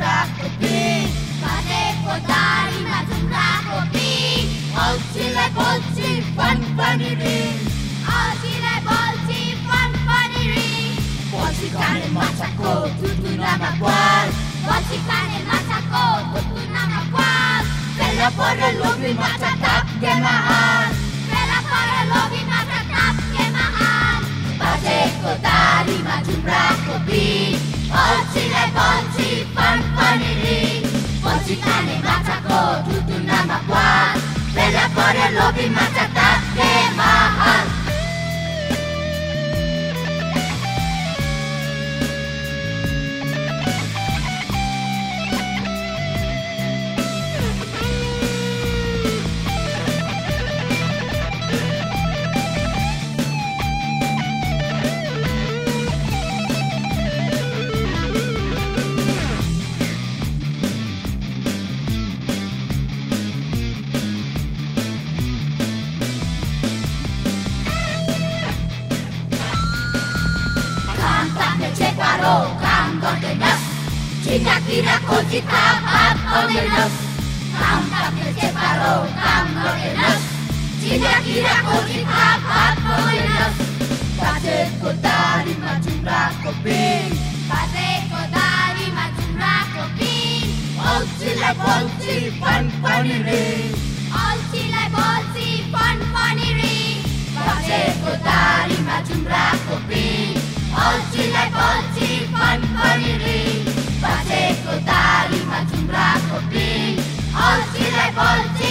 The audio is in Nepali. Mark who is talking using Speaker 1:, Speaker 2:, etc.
Speaker 1: जुम्राको पिङ
Speaker 2: बाजेको दारीमा जुम्राको पिङ
Speaker 1: औँसीलाई बोल्छी फनफनी रिङ
Speaker 2: औँसीलाई बोल्छी फनफनी रिङ
Speaker 1: पछि खाने माछाको तुतुनामा पाल
Speaker 2: पछि खाने माछाको तुतुनामा पाल
Speaker 1: फेला परे लोभी माछा ताप्केमा हाल
Speaker 2: फेला परे लोभी माछा ताप्केमा हाल
Speaker 1: बाजेको दारीमा जुम्राको पिङ औँसीलाई बोल्छी फनफनी रिङ पछि खाने माछाको तुतुनामा पाल फेला परे लोभी माछा ताप्केमा हाल काम गर्दैनस् झिँगा किरा खोजी थाप आउँदैनस् काम गर्ने चेपारो काम गर्दैनस् झिँगा किरा खोजी थाप आउँदैनस् बाजेको दारीमा जुम्राको पिङ
Speaker 2: बाजेको दारीमा जुम्राको पिङ
Speaker 1: औँसीलाई बोल्छी फनफनी रिङ
Speaker 2: औँसीलाई बोल्छी फनफनी रिङ
Speaker 1: बाजेको दारीमा जुम्राको पिङ औँसीलाई बोल्छी फनफनी रिङ बाजेको दारीमा जुम्राको पिङ औँसीलाई बोल्छी